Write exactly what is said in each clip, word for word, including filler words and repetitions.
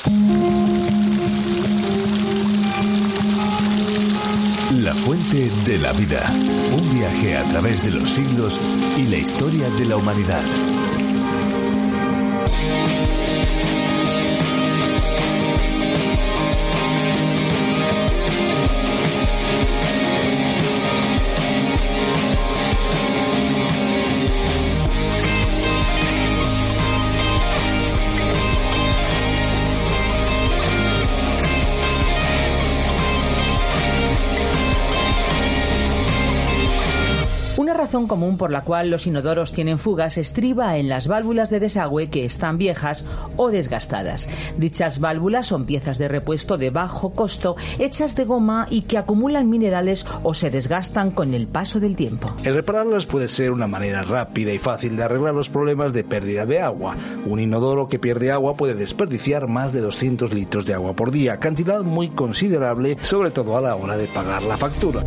La fuente de la vida. Un viaje a través de los siglos y la historia de la humanidad. Una razón común por la cual los inodoros tienen fugas estriba en las válvulas de desagüe que están viejas o desgastadas. Dichas válvulas son piezas de repuesto de bajo costo, hechas de goma y que acumulan minerales o se desgastan con el paso del tiempo. El repararlas puede ser una manera rápida y fácil de arreglar los problemas de pérdida de agua. Un inodoro que pierde agua puede desperdiciar más de doscientos litros de agua por día, cantidad muy considerable, sobre todo a la hora de pagar la factura.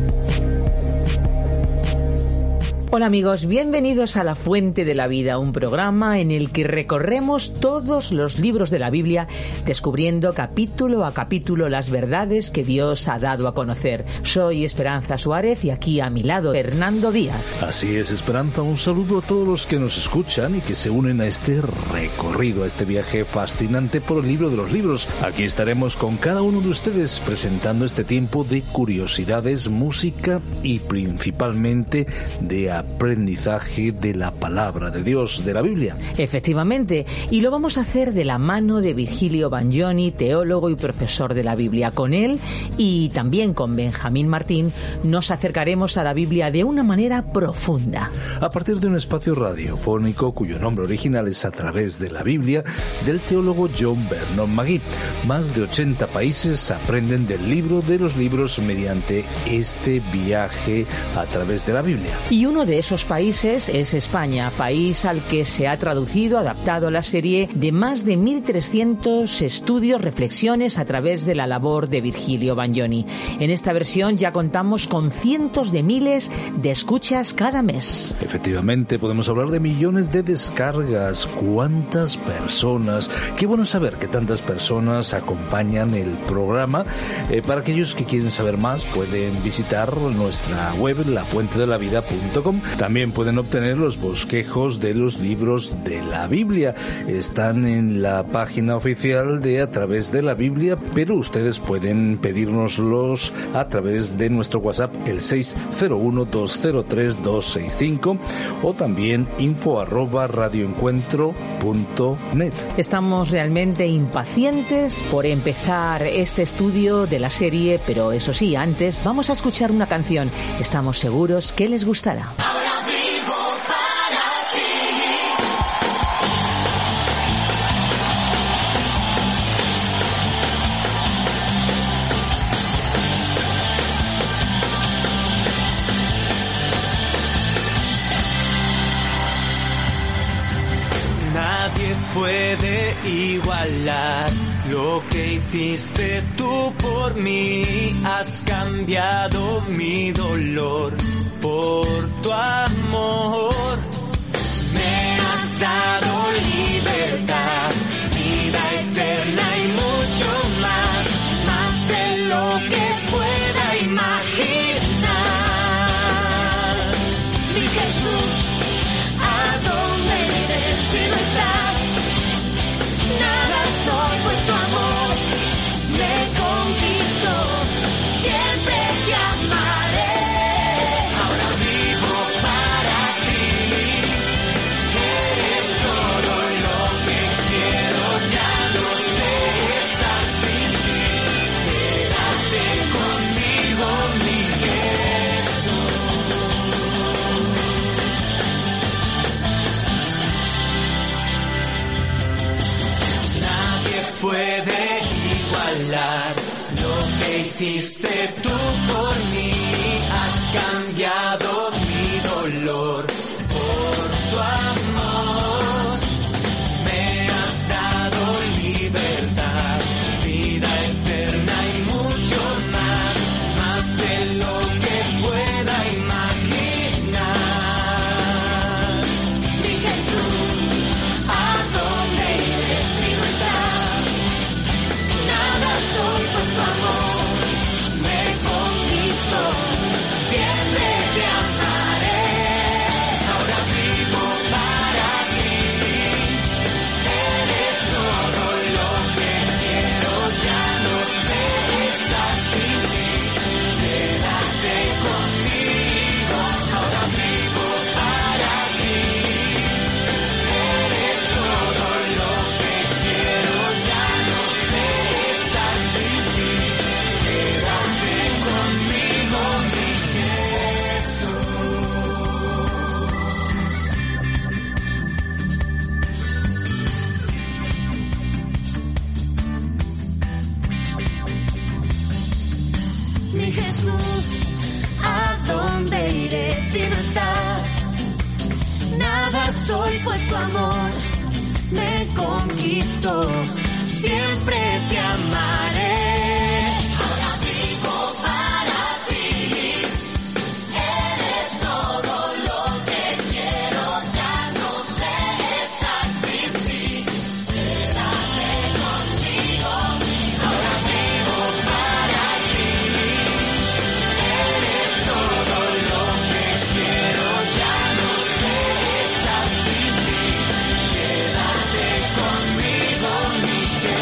Hola amigos, bienvenidos a La Fuente de la Vida, un programa en el que recorremos todos los libros de la Biblia, descubriendo capítulo a capítulo las verdades que Dios ha dado a conocer. Soy Esperanza Suárez y aquí a mi lado Fernando Díaz. Así es, Esperanza, un saludo a todos los que nos escuchan y que se unen a este recorrido, a este viaje fascinante por el libro de los libros. Aquí estaremos con cada uno de ustedes presentando este tiempo de curiosidades, música y principalmente de aprendizaje de la palabra de Dios, de la Biblia. Efectivamente, y lo vamos a hacer de la mano de Virgilio Bagnoni, teólogo y profesor de la Biblia. Con él y también con Benjamín Martín nos acercaremos a la Biblia de una manera profunda. A partir de un espacio radiofónico cuyo nombre original es A través de la Biblia, del teólogo John Vernon Magee. Más de ochenta países aprenden del libro de los libros mediante este viaje a través de la Biblia. Y uno de esos países es España, país al que se ha traducido, adaptado la serie de más de mil trescientos estudios, reflexiones a través de la labor de Virgilio Bagnoni. En esta versión ya contamos con cientos de miles de escuchas cada mes. Efectivamente, podemos hablar de millones de descargas. ¿Cuántas personas? Qué bueno saber que tantas personas acompañan el programa. Eh, para aquellos que quieren saber más, pueden visitar nuestra web, la fuente de la vida punto com. También pueden obtener los bosquejos de los libros de la Biblia. Están en la página oficial de A través de la Biblia, pero ustedes pueden pedírnoslos a través de nuestro WhatsApp, el seis cero uno, dos cero tres, dos seis cinco, o también info arroba radioencuentro punto net. Estamos realmente impacientes por empezar este estudio de la serie, pero eso sí, antes vamos a escuchar una canción. Estamos seguros que les gustará. Ahora vivo para ti. Nadie puede igualar lo que hiciste tú por mí. Has cambiado mi dolor por tu amor. Me has dado libertad, vida eterna y mucho más, más de lo que pueda imaginar. Mi Jesús, ¿a dónde iré si no estás? Nada soy, pues tu amor me conquistó. Siempre te amaré. Ahora vivo para ti. Eres todo lo que quiero. Ya no sé estar sin ti. Quédate conmigo, mi Jesús. Nadie puede igualar lo que hiciste tú por mí. Has cambiado mi dolor por tu amor. Me has dado libertad, vida eterna y mucho más, más de lo que pueda imaginar. Mi Jesús, ¿a dónde iré si no estás? soy, pues su amor me conquistó. Siempre te amaré. Ahora vivo para ti. Eres todo lo que quiero. Ya no sé estar sin ti. Quédate conmigo. Ahora vivo para ti. Eres todo lo que quiero. Ya no sé estar sin ti. Quédate conmigo, mi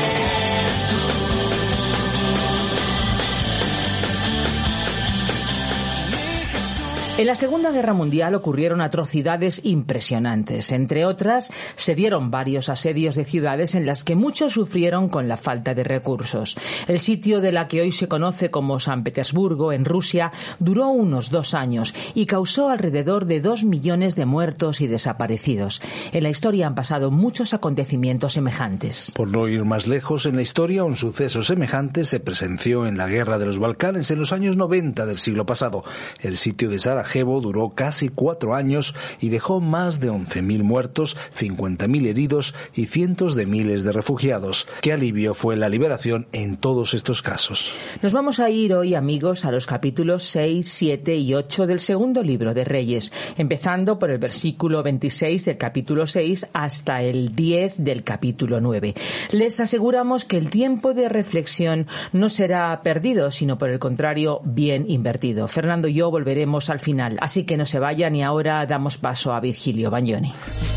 En la Segunda Guerra Mundial ocurrieron atrocidades impresionantes. Entre otras, se dieron varios asedios de ciudades en las que muchos sufrieron con la falta de recursos. El sitio de la que hoy se conoce como San Petersburgo, en Rusia, duró unos dos años y causó alrededor de dos millones de muertos y desaparecidos. En la historia han pasado muchos acontecimientos semejantes. Por no ir más lejos, en la historia un suceso semejante se presenció en la Guerra de los Balcanes en los años noventa del siglo pasado. El sitio de Sarajevo duró casi cuatro años y dejó más de once mil muertos, cincuenta mil heridos y cientos de miles de refugiados. Qué alivio fue la liberación en todos estos casos. Nos vamos a ir hoy, amigos, a los capítulos seis, siete y ocho del segundo libro de Reyes, empezando por el versículo veintiséis del capítulo seis hasta el diez del capítulo nueve. Les aseguramos que el tiempo de reflexión no será perdido, sino por el contrario, bien invertido. Fernando y yo volveremos al final. Así que no se vayan y ahora damos paso a Virgilio Bagnoni.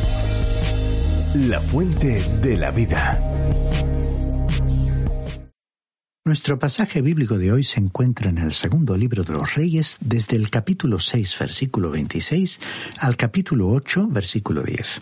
La fuente de la vida. Nuestro pasaje bíblico de hoy se encuentra en el segundo libro de los Reyes, desde el capítulo seis, versículo veintiséis, al capítulo ocho, versículo diez.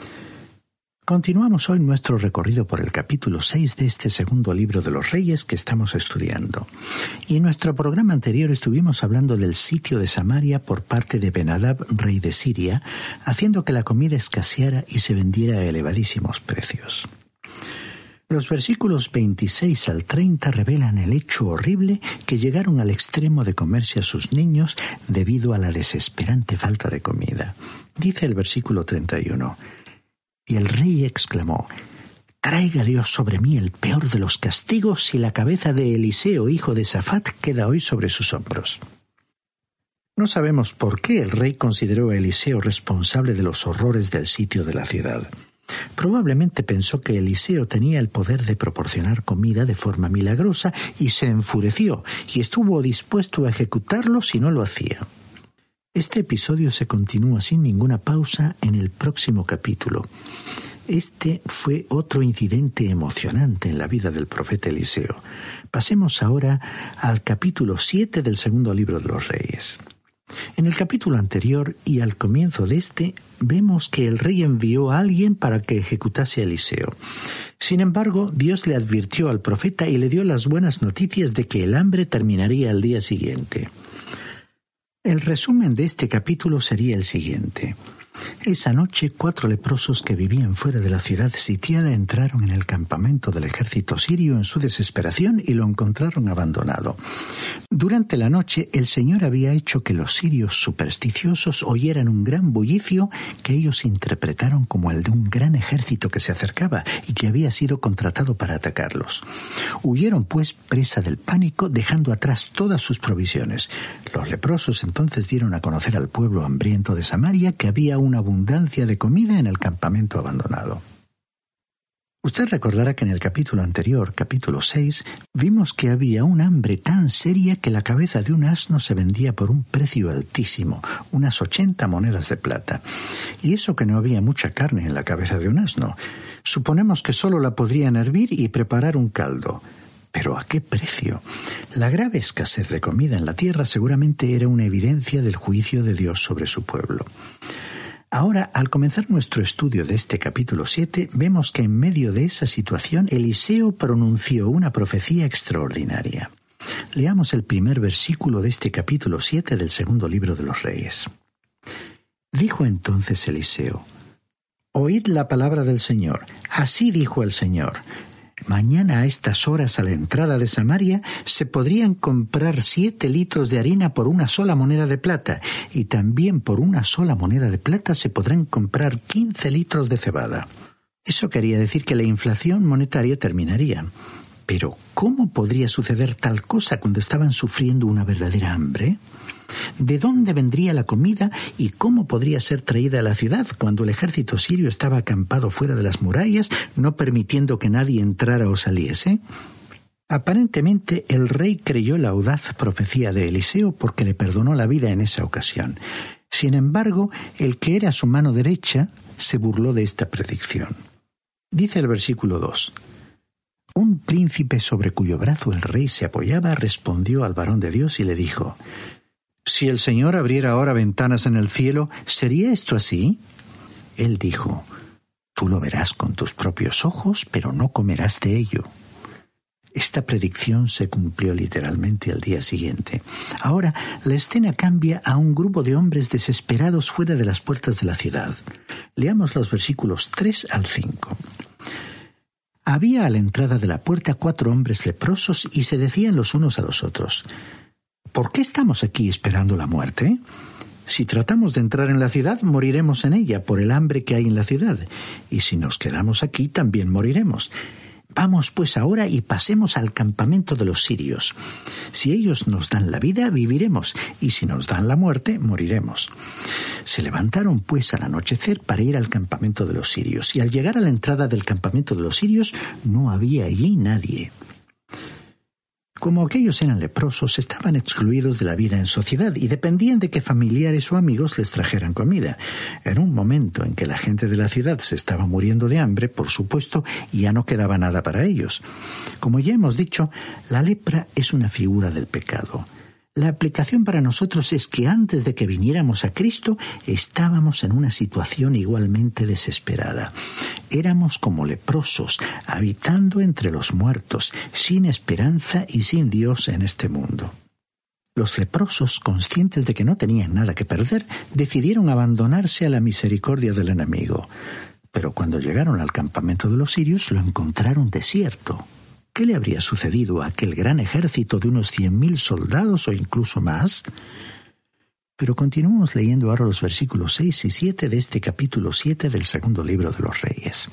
Continuamos hoy nuestro recorrido por el capítulo seis de este segundo libro de los Reyes que estamos estudiando. Y en nuestro programa anterior estuvimos hablando del sitio de Samaria por parte de Ben-Hadad, rey de Siria, haciendo que la comida escaseara y se vendiera a elevadísimos precios. Los versículos veintiséis al treinta revelan el hecho horrible que llegaron al extremo de comerse a sus niños debido a la desesperante falta de comida. Dice el versículo treinta y uno: Y el rey exclamó: «Traiga Dios sobre mí el peor de los castigos si la cabeza de Eliseo, hijo de Safat, queda hoy sobre sus hombros». No sabemos por qué el rey consideró a Eliseo responsable de los horrores del sitio de la ciudad. Probablemente pensó que Eliseo tenía el poder de proporcionar comida de forma milagrosa y se enfureció y estuvo dispuesto a ejecutarlo si no lo hacía. Este episodio se continúa sin ninguna pausa en el próximo capítulo. Este fue otro incidente emocionante en la vida del profeta Eliseo. Pasemos ahora al capítulo siete del segundo libro de los Reyes. En el capítulo anterior y al comienzo de este, vemos que el rey envió a alguien para que ejecutase a Eliseo. Sin embargo, Dios le advirtió al profeta y le dio las buenas noticias de que el hambre terminaría al día siguiente. El resumen de este capítulo sería el siguiente. Esa noche, cuatro leprosos que vivían fuera de la ciudad sitiada entraron en el campamento del ejército sirio en su desesperación y lo encontraron abandonado. Durante la noche, el Señor había hecho que los sirios supersticiosos oyeran un gran bullicio que ellos interpretaron como el de un gran ejército que se acercaba y que había sido contratado para atacarlos. Huyeron, pues, presa del pánico, dejando atrás todas sus provisiones. Los leprosos entonces dieron a conocer al pueblo hambriento de Samaria que había una abundancia de comida en el campamento abandonado. Usted recordará que en el capítulo anterior, capítulo seis, vimos que había un hambre tan seria que la cabeza de un asno se vendía por un precio altísimo, unas ochenta monedas de plata. Y eso que no había mucha carne en la cabeza de un asno. Suponemos que solo la podrían hervir y preparar un caldo. ¿Pero a qué precio? La grave escasez de comida en la tierra seguramente era una evidencia del juicio de Dios sobre su pueblo. Ahora, al comenzar nuestro estudio de este capítulo siete, vemos que en medio de esa situación Eliseo pronunció una profecía extraordinaria. Leamos el primer versículo de este capítulo siete del segundo libro de los Reyes. Dijo entonces Eliseo: «Oíd la palabra del Señor. Así dijo el Señor: Mañana a estas horas a la entrada de Samaria se podrían comprar siete litros de harina por una sola moneda de plata, y también por una sola moneda de plata se podrán comprar quince litros de cebada. Eso quería decir que la inflación monetaria terminaría. Pero ¿cómo podría suceder tal cosa cuando estaban sufriendo una verdadera hambre? ¿De dónde vendría la comida y cómo podría ser traída a la ciudad cuando el ejército sirio estaba acampado fuera de las murallas, no permitiendo que nadie entrara o saliese? Aparentemente el rey creyó la audaz profecía de Eliseo porque le perdonó la vida en esa ocasión. Sin embargo, el que era su mano derecha se burló de esta predicción. Dice el versículo dos: Un príncipe sobre cuyo brazo el rey se apoyaba respondió al varón de Dios y le dijo: Si el Señor abriera ahora ventanas en el cielo, ¿sería esto así? Él dijo: Tú lo verás con tus propios ojos, pero no comerás de ello. Esta predicción se cumplió literalmente al día siguiente. Ahora, la escena cambia a un grupo de hombres desesperados fuera de las puertas de la ciudad. Leamos los versículos tres al cinco. Había a la entrada de la puerta cuatro hombres leprosos y se decían los unos a los otros: ¿Por qué estamos aquí esperando la muerte? Si tratamos de entrar en la ciudad, moriremos en ella por el hambre que hay en la ciudad, y si nos quedamos aquí, también moriremos. Vamos pues ahora y pasemos al campamento de los sirios. Si ellos nos dan la vida, viviremos, y si nos dan la muerte, moriremos. Se levantaron pues al anochecer para ir al campamento de los sirios, y al llegar a la entrada del campamento de los sirios, no había allí nadie. Como aquellos eran leprosos, estaban excluidos de la vida en sociedad y dependían de que familiares o amigos les trajeran comida. En un momento en que la gente de la ciudad se estaba muriendo de hambre, por supuesto, ya no quedaba nada para ellos. Como ya hemos dicho, la lepra es una figura del pecado. La aplicación para nosotros es que antes de que viniéramos a Cristo estábamos en una situación igualmente desesperada. Éramos como leprosos, habitando entre los muertos, sin esperanza y sin Dios en este mundo. Los leprosos, conscientes de que no tenían nada que perder, decidieron abandonarse a la misericordia del enemigo. Pero cuando llegaron al campamento de los sirios lo encontraron desierto. ¿Qué le habría sucedido a aquel gran ejército de unos cien mil soldados o incluso más? Pero continuamos leyendo ahora los versículos seis y siete de este capítulo siete del segundo libro de los Reyes.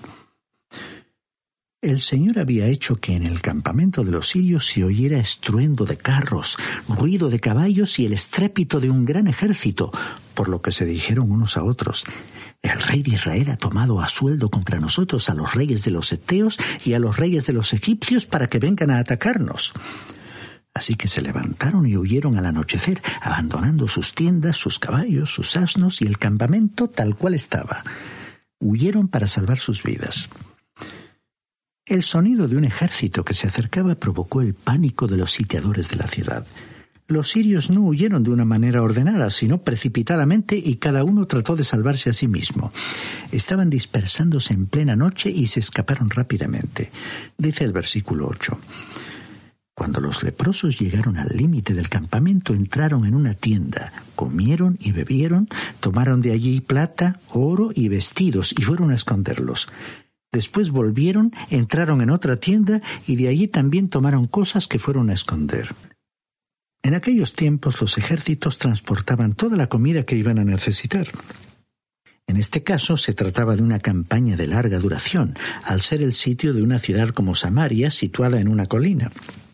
El Señor había hecho que en el campamento de los sirios se oyera estruendo de carros, ruido de caballos y el estrépito de un gran ejército, por lo que se dijeron unos a otros: El rey de Israel ha tomado a sueldo contra nosotros a los reyes de los heteos y a los reyes de los egipcios para que vengan a atacarnos. Así que se levantaron y huyeron al anochecer, abandonando sus tiendas, sus caballos, sus asnos y el campamento tal cual estaba. Huyeron para salvar sus vidas. El sonido de un ejército que se acercaba provocó el pánico de los sitiadores de la ciudad. Los sirios no huyeron de una manera ordenada, sino precipitadamente, y cada uno trató de salvarse a sí mismo. Estaban dispersándose en plena noche y se escaparon rápidamente. Dice el versículo ocho. Cuando los leprosos llegaron al límite del campamento, entraron en una tienda, comieron y bebieron, tomaron de allí plata, oro y vestidos y fueron a esconderlos. Después volvieron, entraron en otra tienda y de allí también tomaron cosas que fueron a esconder. En aquellos tiempos los ejércitos transportaban toda la comida que iban a necesitar. En este caso se trataba de una campaña de larga duración, al ser el sitio de una ciudad como Samaria, situada en una colina.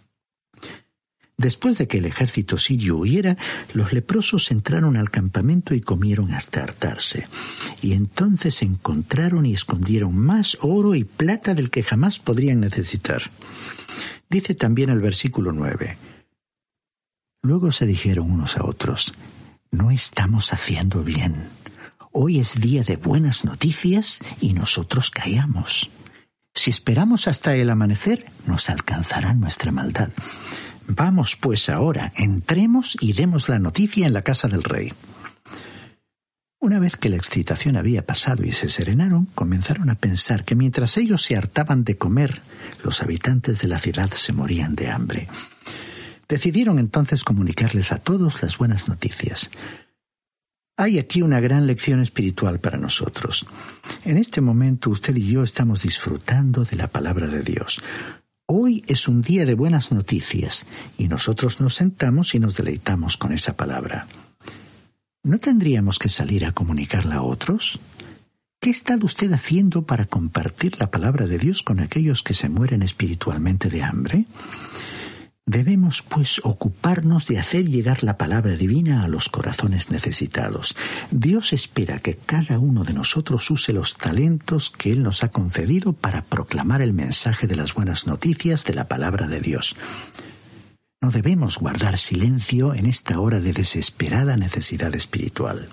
Después de que el ejército sirio huyera, los leprosos entraron al campamento y comieron hasta hartarse. Y entonces encontraron y escondieron más oro y plata del que jamás podrían necesitar. Dice también el versículo nueve. Luego se dijeron unos a otros: No estamos haciendo bien. Hoy es día de buenas noticias y nosotros callamos. Si esperamos hasta el amanecer, nos alcanzará nuestra maldad. Vamos pues ahora, entremos y demos la noticia en la casa del rey. Una vez que la excitación había pasado y se serenaron, comenzaron a pensar que mientras ellos se hartaban de comer, los habitantes de la ciudad se morían de hambre. Decidieron entonces comunicarles a todos las buenas noticias. Hay aquí una gran lección espiritual para nosotros. En este momento usted y yo estamos disfrutando de la palabra de Dios. Hoy es un día de buenas noticias y nosotros nos sentamos y nos deleitamos con esa palabra. ¿No tendríamos que salir a comunicarla a otros? ¿Qué está usted haciendo para compartir la palabra de Dios con aquellos que se mueren espiritualmente de hambre? Debemos, pues, ocuparnos de hacer llegar la palabra divina a los corazones necesitados. Dios espera que cada uno de nosotros use los talentos que Él nos ha concedido para proclamar el mensaje de las buenas noticias de la palabra de Dios. No debemos guardar silencio en esta hora de desesperada necesidad espiritual.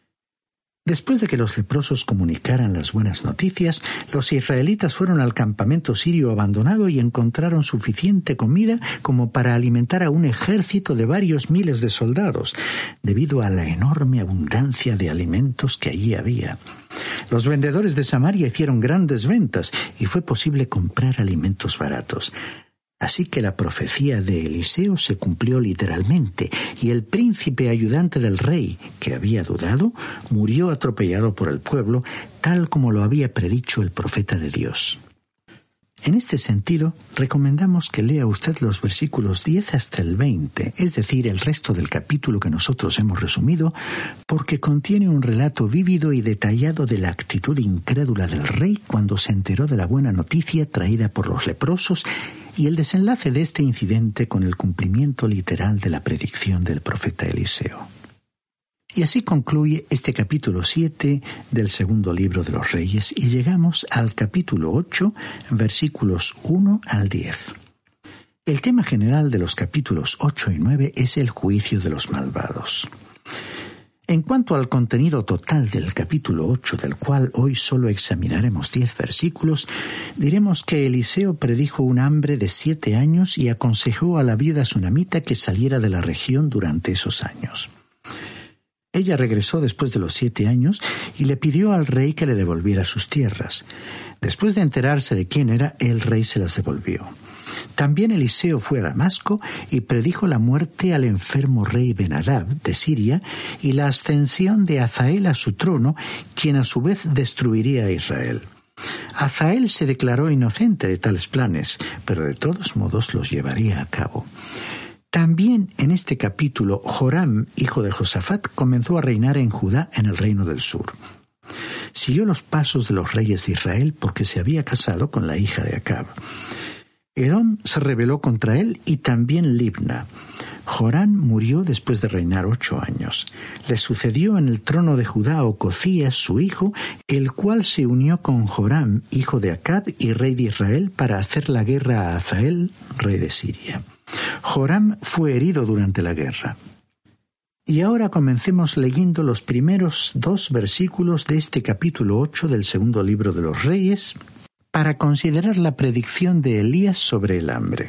Después de que los leprosos comunicaran las buenas noticias, los israelitas fueron al campamento sirio abandonado y encontraron suficiente comida como para alimentar a un ejército de varios miles de soldados, debido a la enorme abundancia de alimentos que allí había. Los vendedores de Samaria hicieron grandes ventas y fue posible comprar alimentos baratos. Así que la profecía de Eliseo se cumplió literalmente, y el príncipe ayudante del rey, que había dudado, murió atropellado por el pueblo, tal como lo había predicho el profeta de Dios. En este sentido, recomendamos que lea usted los versículos diez hasta el veinte, es decir, el resto del capítulo que nosotros hemos resumido, porque contiene un relato vívido y detallado de la actitud incrédula del rey cuando se enteró de la buena noticia traída por los leprosos y el desenlace de este incidente con el cumplimiento literal de la predicción del profeta Eliseo. Y así concluye este capítulo siete del segundo libro de los Reyes y llegamos al capítulo ocho, versículos uno al diez. El tema general de los capítulos ocho y nueve es el juicio de los malvados. En cuanto al contenido total del capítulo ocho, del cual hoy solo examinaremos diez versículos, diremos que Eliseo predijo un hambre de siete años y aconsejó a la viuda sunamita que saliera de la región durante esos años. Ella regresó después de los siete años y le pidió al rey que le devolviera sus tierras. Después de enterarse de quién era, el rey se las devolvió. También Eliseo fue a Damasco y predijo la muerte al enfermo rey Ben-Hadad de Siria y la ascensión de Hazael a su trono, quien a su vez destruiría a Israel. Hazael se declaró inocente de tales planes, pero de todos modos los llevaría a cabo. También en este capítulo, Joram, hijo de Josafat, comenzó a reinar en Judá en el reino del sur. Siguió los pasos de los reyes de Israel porque se había casado con la hija de Acab. Edom se rebeló contra él y también Libna. Joram murió después de reinar ocho años. Le sucedió en el trono de Judá Ocozías, su hijo, el cual se unió con Joram, hijo de Acab y rey de Israel, para hacer la guerra a Hazael, rey de Siria. Joram fue herido durante la guerra. Y ahora comencemos leyendo los primeros dos versículos de este capítulo ocho del segundo libro de los Reyes, para considerar la predicción de Elías sobre el hambre.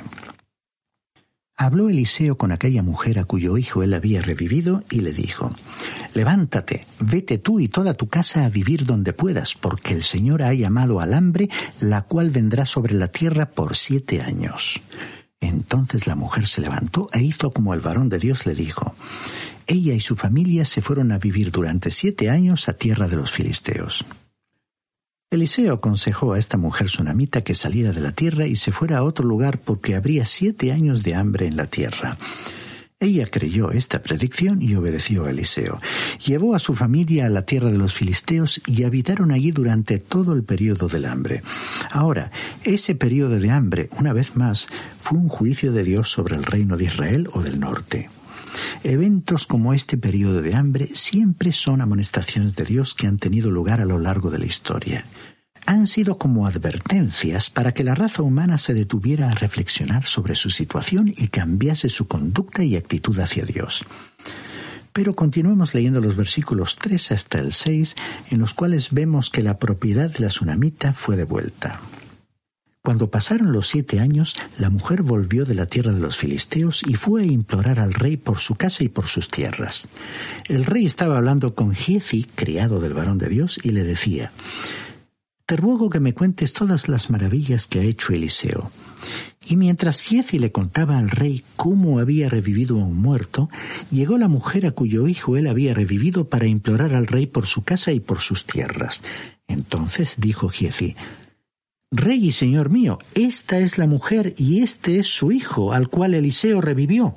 Habló Eliseo con aquella mujer a cuyo hijo él había revivido y le dijo: «Levántate, vete tú y toda tu casa a vivir donde puedas, porque el Señor ha llamado al hambre, la cual vendrá sobre la tierra por siete años». Entonces la mujer se levantó e hizo como el varón de Dios le dijo. Ella y su familia se fueron a vivir durante siete años a tierra de los filisteos. Eliseo aconsejó a esta mujer sunamita que saliera de la tierra y se fuera a otro lugar porque habría siete años de hambre en la tierra. Ella creyó esta predicción y obedeció a Eliseo. Llevó a su familia a la tierra de los filisteos y habitaron allí durante todo el periodo del hambre. Ahora, ese periodo de hambre, una vez más, fue un juicio de Dios sobre el reino de Israel o del norte. Eventos como este periodo de hambre siempre son amonestaciones de Dios que han tenido lugar a lo largo de la historia. Han sido como advertencias para que la raza humana se detuviera a reflexionar sobre su situación y cambiase su conducta y actitud hacia Dios. Pero continuemos leyendo los versículos tres hasta el seis, en los cuales vemos que la propiedad de la sunamita fue devuelta. Cuando pasaron los siete años, la mujer volvió de la tierra de los filisteos y fue a implorar al rey por su casa y por sus tierras. El rey estaba hablando con Giezi, criado del varón de Dios, y le decía: te ruego que me cuentes todas las maravillas que ha hecho Eliseo. Y mientras Giezi le contaba al rey cómo había revivido a un muerto, llegó la mujer a cuyo hijo él había revivido para implorar al rey por su casa y por sus tierras. Entonces dijo Giezi: Rey y señor mío, esta es la mujer y este es su hijo, al cual Eliseo revivió.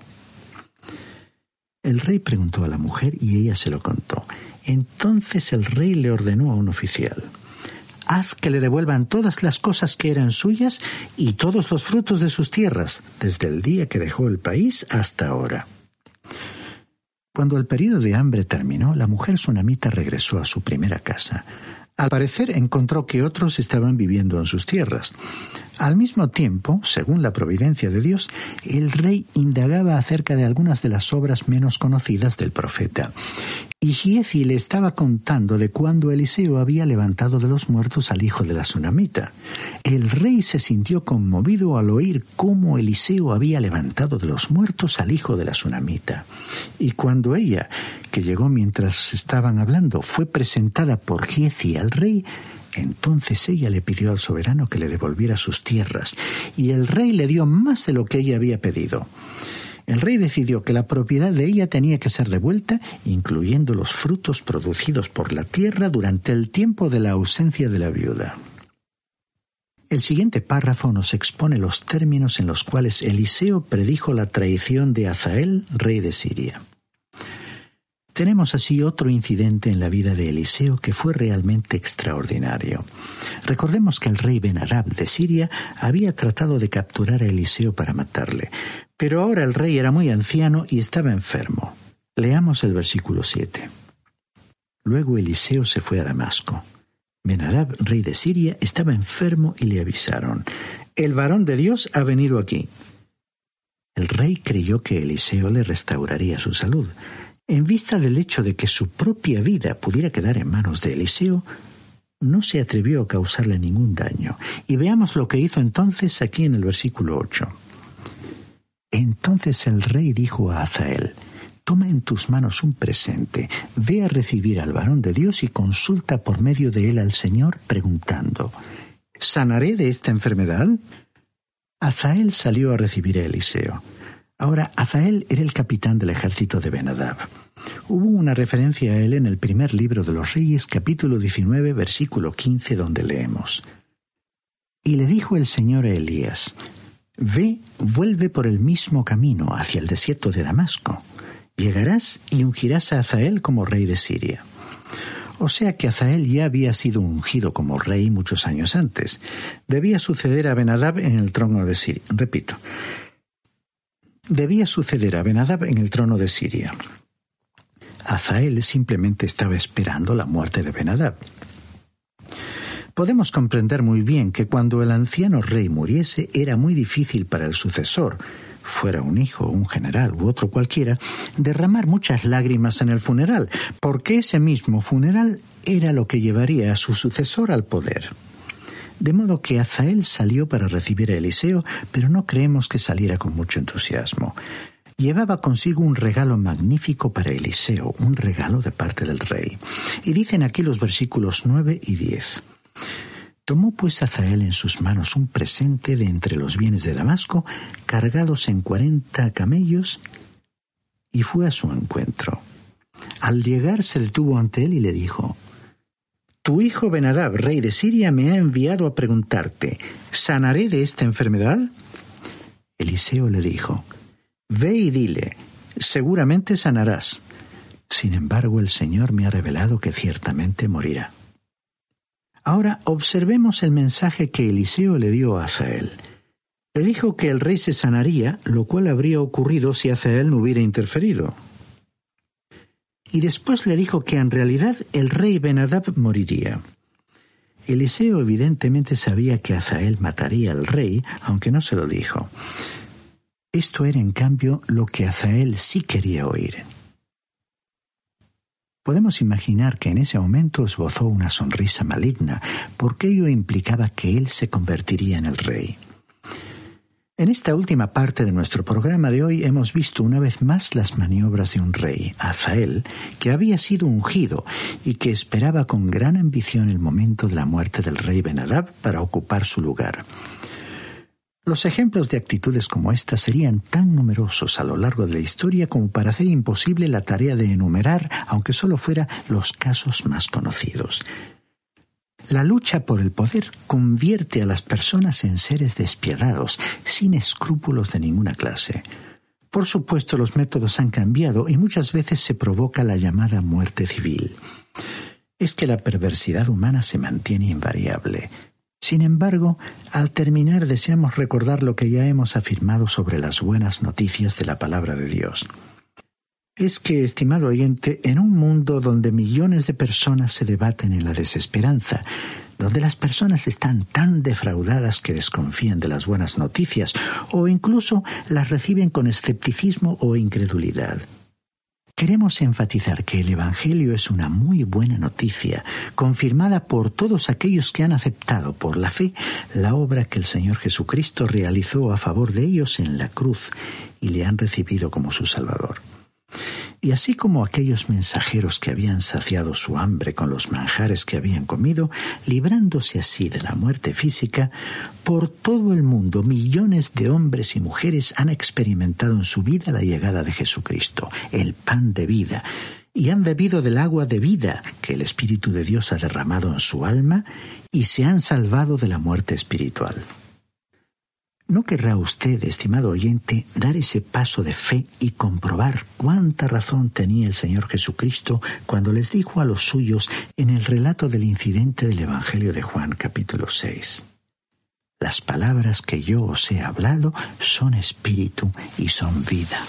El rey preguntó a la mujer y ella se lo contó. Entonces el rey le ordenó a un oficial: haz que le devuelvan todas las cosas que eran suyas y todos los frutos de sus tierras, desde el día que dejó el país hasta ahora. Cuando el período de hambre terminó, la mujer sunamita regresó a su primera casa. Al parecer encontró que otros estaban viviendo en sus tierras. Al mismo tiempo, según la providencia de Dios, el rey indagaba acerca de algunas de las obras menos conocidas del profeta. Y Giezi le estaba contando de cuando Eliseo había levantado de los muertos al hijo de la sunamita. El rey se sintió conmovido al oír cómo Eliseo había levantado de los muertos al hijo de la sunamita. Y cuando ella, que llegó mientras estaban hablando, fue presentada por Giezi al rey, entonces ella le pidió al soberano que le devolviera sus tierras, y el rey le dio más de lo que ella había pedido. El rey decidió que la propiedad de ella tenía que ser devuelta, incluyendo los frutos producidos por la tierra durante el tiempo de la ausencia de la viuda. El siguiente párrafo nos expone los términos en los cuales Eliseo predijo la traición de Hazael, rey de Siria. Tenemos así otro incidente en la vida de Eliseo que fue realmente extraordinario. Recordemos que el rey Ben-Hadad de Siria había tratado de capturar a Eliseo para matarle, pero ahora el rey era muy anciano y estaba enfermo. Leamos el versículo siete. Luego Eliseo se fue a Damasco. Ben-Hadad, rey de Siria, estaba enfermo y le avisaron: «El varón de Dios ha venido aquí». El rey creyó que Eliseo le restauraría su salud. En vista del hecho de que su propia vida pudiera quedar en manos de Eliseo, no se atrevió a causarle ningún daño. Y veamos lo que hizo entonces aquí en el versículo ocho. Entonces el rey dijo a Hazael: «Toma en tus manos un presente, ve a recibir al varón de Dios y consulta por medio de él al Señor, preguntando: ¿sanaré de esta enfermedad?». Hazael salió a recibir a Eliseo. Ahora, Hazael era el capitán del ejército de Ben-Hadad. Hubo una referencia a él en el primer libro de los Reyes, capítulo diecinueve, versículo quince, donde leemos: «Y le dijo el Señor a Elías: Ve, vuelve por el mismo camino hacia el desierto de Damasco. Llegarás y ungirás a Hazael como rey de Siria». O sea que Hazael ya había sido ungido como rey muchos años antes. Debía suceder a Ben-Hadad en el trono de Siria. Repito. Debía suceder a Ben-Hadad en el trono de Siria. Hazael simplemente estaba esperando la muerte de Ben-Hadad. Podemos comprender muy bien que cuando el anciano rey muriese era muy difícil para el sucesor, fuera un hijo, un general u otro cualquiera, derramar muchas lágrimas en el funeral, porque ese mismo funeral era lo que llevaría a su sucesor al poder. De modo que Hazael salió para recibir a Eliseo, pero no creemos que saliera con mucho entusiasmo. Llevaba consigo un regalo magnífico para Eliseo, un regalo de parte del rey. Y dicen aquí los versículos nueve y diez. Tomó pues Hazael en sus manos un presente de entre los bienes de Damasco, cargados en cuarenta camellos, y fue a su encuentro. Al llegar se detuvo ante él y le dijo: «Tu hijo Ben-Hadad, rey de Siria, me ha enviado a preguntarte: ¿sanaré de esta enfermedad?». Eliseo le dijo: «Ve y dile, seguramente sanarás. Sin embargo, el Señor me ha revelado que ciertamente morirá». Ahora observemos el mensaje que Eliseo le dio a Hazael. Le dijo que el rey se sanaría, lo cual habría ocurrido si Hazael no hubiera interferido. Y después le dijo que en realidad el rey Ben-Hadad moriría. Eliseo evidentemente sabía que Hazael mataría al rey, aunque no se lo dijo. Esto era en cambio lo que Hazael sí quería oír. Podemos imaginar que en ese momento esbozó una sonrisa maligna, porque ello implicaba que él se convertiría en el rey. En esta última parte de nuestro programa de hoy hemos visto una vez más las maniobras de un rey, Hazael, que había sido ungido y que esperaba con gran ambición el momento de la muerte del rey Ben-Hadad para ocupar su lugar. Los ejemplos de actitudes como esta serían tan numerosos a lo largo de la historia como para hacer imposible la tarea de enumerar, aunque solo fuera los casos más conocidos. La lucha por el poder convierte a las personas en seres despiadados, sin escrúpulos de ninguna clase. Por supuesto, los métodos han cambiado y muchas veces se provoca la llamada muerte civil. Es que la perversidad humana se mantiene invariable. Sin embargo, al terminar deseamos recordar lo que ya hemos afirmado sobre las buenas noticias de la palabra de Dios. Es que, estimado oyente, en un mundo donde millones de personas se debaten en la desesperanza, donde las personas están tan defraudadas que desconfían de las buenas noticias o incluso las reciben con escepticismo o incredulidad, queremos enfatizar que el Evangelio es una muy buena noticia, confirmada por todos aquellos que han aceptado por la fe la obra que el Señor Jesucristo realizó a favor de ellos en la cruz y le han recibido como su Salvador. Y así como aquellos mensajeros que habían saciado su hambre con los manjares que habían comido, librándose así de la muerte física, por todo el mundo millones de hombres y mujeres han experimentado en su vida la llegada de Jesucristo, el pan de vida, y han bebido del agua de vida que el Espíritu de Dios ha derramado en su alma y se han salvado de la muerte espiritual. ¿No querrá usted, estimado oyente, dar ese paso de fe y comprobar cuánta razón tenía el Señor Jesucristo cuando les dijo a los suyos en el relato del incidente del Evangelio de Juan, capítulo seis? Las palabras que yo os he hablado son espíritu y son vida.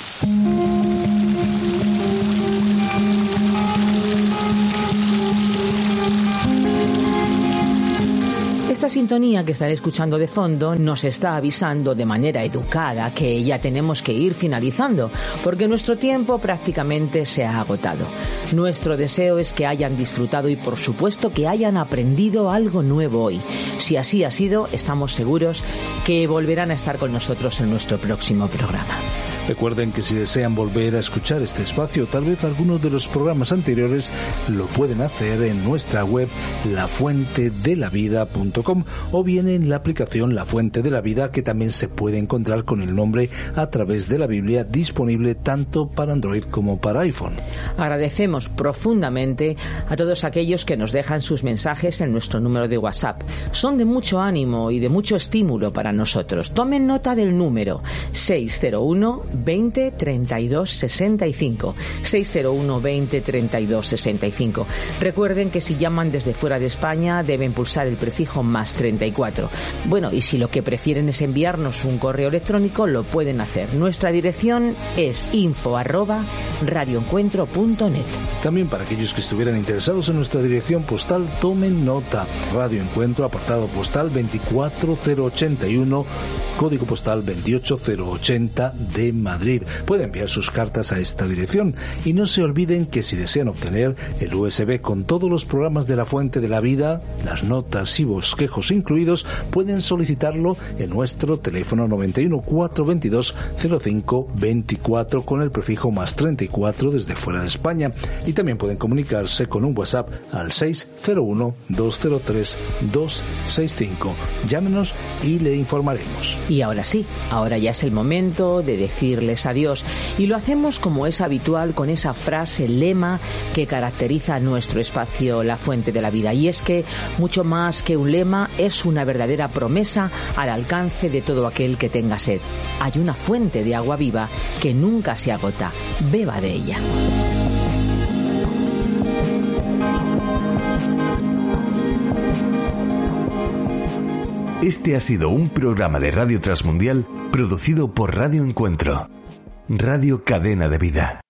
Esta sintonía que estaré escuchando de fondo nos está avisando de manera educada que ya tenemos que ir finalizando, porque nuestro tiempo prácticamente se ha agotado. Nuestro deseo es que hayan disfrutado y por supuesto que hayan aprendido algo nuevo hoy. Si así ha sido, estamos seguros que volverán a estar con nosotros en nuestro próximo programa. Recuerden que si desean volver a escuchar este espacio, tal vez algunos de los programas anteriores, lo pueden hacer en nuestra web la fuente de la vida punto com o bien en la aplicación La Fuente de la Vida, que también se puede encontrar con el nombre a través de la Biblia, disponible tanto para Android como para iPhone. Agradecemos profundamente a todos aquellos que nos dejan sus mensajes en nuestro número de WhatsApp. Son de mucho ánimo y de mucho estímulo para nosotros. Tomen nota del número seis cero uno veinte treinta y dos sesenta y cinco. seis cero uno veinte treinta y dos sesenta y cinco. Recuerden que si llaman desde fuera de España deben pulsar el prefijo más treinta y cuatro. Bueno, y si lo que prefieren es enviarnos un correo electrónico, lo pueden hacer. Nuestra dirección es info arroba radioencuentro punto net. También para aquellos que estuvieran interesados en nuestra dirección postal, tomen nota. Radio Encuentro, apartado postal veinticuatro cero ochenta y uno, código postal veintiocho cero ochenta de Madrid. Pueden enviar sus cartas a esta dirección y no se olviden que si desean obtener el U S B con todos los programas de La Fuente de la Vida, las notas y bosquejos incluidos, pueden solicitarlo en nuestro teléfono noventa y uno cuatrocientos veintidós cero cinco veinticuatro con el prefijo más treinta y cuatro desde fuera de España, y también pueden comunicarse con un WhatsApp al seis cero uno dos cero tres dos seis cinco. Llámenos y le informaremos. Y ahora sí, ahora ya es el momento de decirles adiós, y lo hacemos como es habitual con esa frase lema que caracteriza nuestro espacio La Fuente de la Vida, y es que mucho más que un lema es una verdadera promesa al alcance de todo aquel que tenga sed. Hay una fuente de agua viva que nunca se agota. Beba de ella. Este ha sido un programa de Radio Transmundial producido por Radio Encuentro, Radio Cadena de Vida.